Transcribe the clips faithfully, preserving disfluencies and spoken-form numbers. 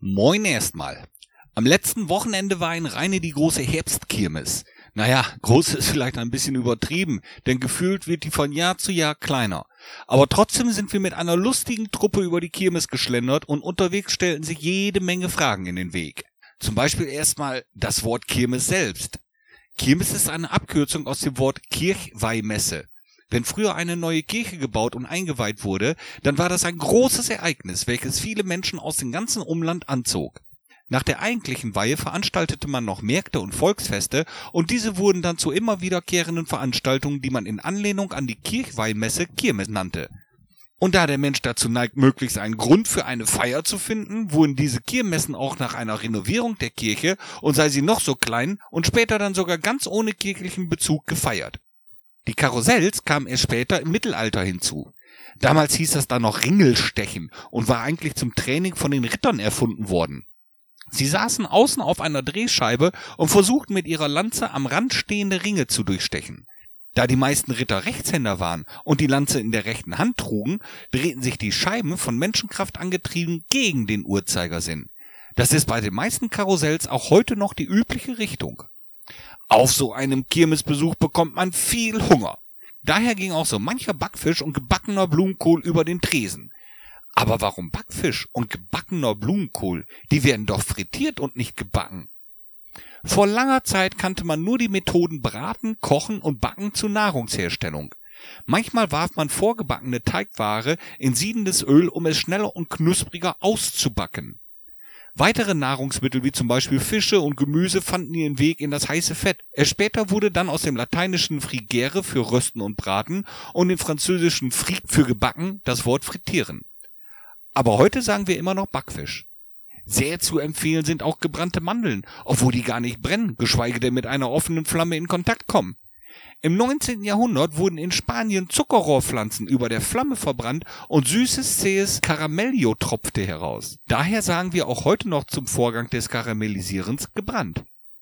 Moin erstmal. Am letzten Wochenende war in Rheine die große Herbstkirmes. Naja, groß ist vielleicht ein bisschen übertrieben, denn gefühlt wird die von Jahr zu Jahr kleiner. Aber trotzdem sind wir mit einer lustigen Truppe über die Kirmes geschlendert und unterwegs stellten sich jede Menge Fragen in den Weg. Zum Beispiel erstmal das Wort Kirmes selbst. Kirmes ist eine Abkürzung aus dem Wort Kirchweihmesse. Wenn früher eine neue Kirche gebaut und eingeweiht wurde, dann war das ein großes Ereignis, welches viele Menschen aus dem ganzen Umland anzog. Nach der eigentlichen Weihe veranstaltete man noch Märkte und Volksfeste und diese wurden dann zu immer wiederkehrenden Veranstaltungen, die man in Anlehnung an die Kirchweihmesse Kirmes nannte. Und da der Mensch dazu neigt, möglichst einen Grund für eine Feier zu finden, wurden diese Kirmessen auch nach einer Renovierung der Kirche, und sei sie noch so klein, und später dann sogar ganz ohne kirchlichen Bezug gefeiert. Die Karussells kamen erst später im Mittelalter hinzu. Damals hieß das dann noch Ringelstechen und war eigentlich zum Training von den Rittern erfunden worden. Sie saßen außen auf einer Drehscheibe und versuchten mit ihrer Lanze am Rand stehende Ringe zu durchstechen. Da die meisten Ritter Rechtshänder waren und die Lanze in der rechten Hand trugen, drehten sich die Scheiben von Menschenkraft angetrieben gegen den Uhrzeigersinn. Das ist bei den meisten Karussells auch heute noch die übliche Richtung. Auf so einem Kirmesbesuch bekommt man viel Hunger. Daher ging auch so mancher Backfisch und gebackener Blumenkohl über den Tresen. Aber warum Backfisch und gebackener Blumenkohl? Die werden doch frittiert und nicht gebacken. Vor langer Zeit kannte man nur die Methoden Braten, Kochen und Backen zur Nahrungsherstellung. Manchmal warf man vorgebackene Teigware in siedendes Öl, um es schneller und knuspriger auszubacken. Weitere Nahrungsmittel wie zum Beispiel Fische und Gemüse fanden ihren Weg in das heiße Fett. Erst später wurde dann aus dem lateinischen frigere für Rösten und Braten und dem französischen frit für gebacken das Wort frittieren. Aber heute sagen wir immer noch Backfisch. Sehr zu empfehlen sind auch gebrannte Mandeln, obwohl die gar nicht brennen, geschweige denn mit einer offenen Flamme in Kontakt kommen. Im neunzehnten Jahrhundert wurden in Spanien Zuckerrohrpflanzen über der Flamme verbrannt und süßes, zähes Caramello tropfte heraus. Daher sagen wir auch heute noch zum Vorgang des Karamellisierens gebrannt.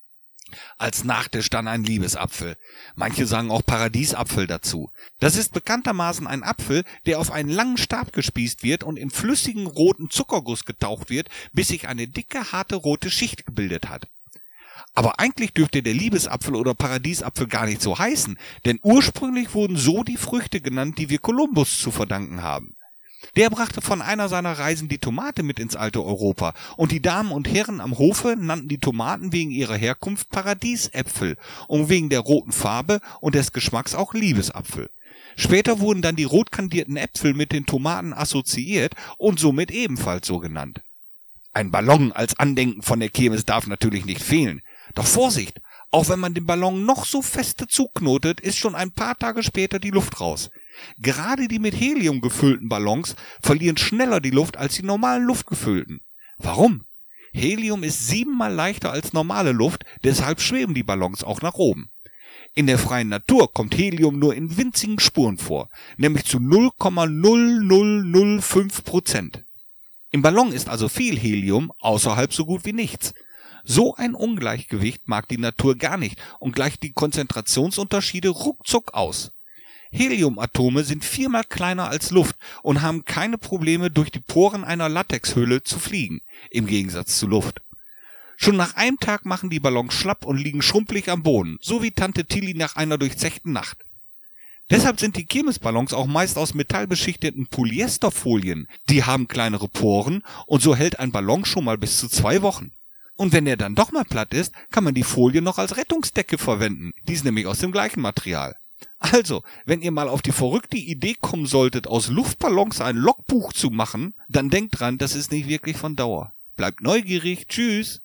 Als Nachtisch dann ein Liebesapfel. Manche sagen auch Paradiesapfel dazu. Das ist bekanntermaßen ein Apfel, der auf einen langen Stab gespießt wird und in flüssigen roten Zuckerguss getaucht wird, bis sich eine dicke, harte rote Schicht gebildet hat. Aber eigentlich dürfte der Liebesapfel oder Paradiesapfel gar nicht so heißen, denn ursprünglich wurden so die Früchte genannt, die wir Kolumbus zu verdanken haben. Der brachte von einer seiner Reisen die Tomate mit ins alte Europa, und die Damen und Herren am Hofe nannten die Tomaten wegen ihrer Herkunft Paradiesäpfel und wegen der roten Farbe und des Geschmacks auch Liebesapfel. Später wurden dann die rot kandierten Äpfel mit den Tomaten assoziiert und somit ebenfalls so genannt. Ein Ballon als Andenken von der Kirmes darf natürlich nicht fehlen. Doch Vorsicht, auch wenn man den Ballon noch so feste zuknotet, ist schon ein paar Tage später die Luft raus. Gerade die mit Helium gefüllten Ballons verlieren schneller die Luft als die normalen luftgefüllten. Warum? Helium ist siebenmal leichter als normale Luft, deshalb schweben die Ballons auch nach oben. In der freien Natur kommt Helium nur in winzigen Spuren vor, nämlich zu null Komma null null null fünf Prozent. Im Ballon ist also viel Helium, außerhalb so gut wie nichts. So ein Ungleichgewicht mag die Natur gar nicht und gleicht die Konzentrationsunterschiede ruckzuck aus. Heliumatome sind viermal kleiner als Luft und haben keine Probleme, durch die Poren einer Latexhülle zu fliegen, im Gegensatz zu Luft. Schon nach einem Tag machen die Ballons schlapp und liegen schrumpelig am Boden, so wie Tante Tilly nach einer durchzechten Nacht. Deshalb sind die Kirmesballons auch meist aus metallbeschichteten Polyesterfolien. Die haben kleinere Poren und so hält ein Ballon schon mal bis zu zwei Wochen. Und wenn er dann doch mal platt ist, kann man die Folie noch als Rettungsdecke verwenden. Die ist nämlich aus dem gleichen Material. Also, wenn ihr mal auf die verrückte Idee kommen solltet, aus Luftballons ein Logbuch zu machen, dann denkt dran, das ist nicht wirklich von Dauer. Bleibt neugierig. Tschüss.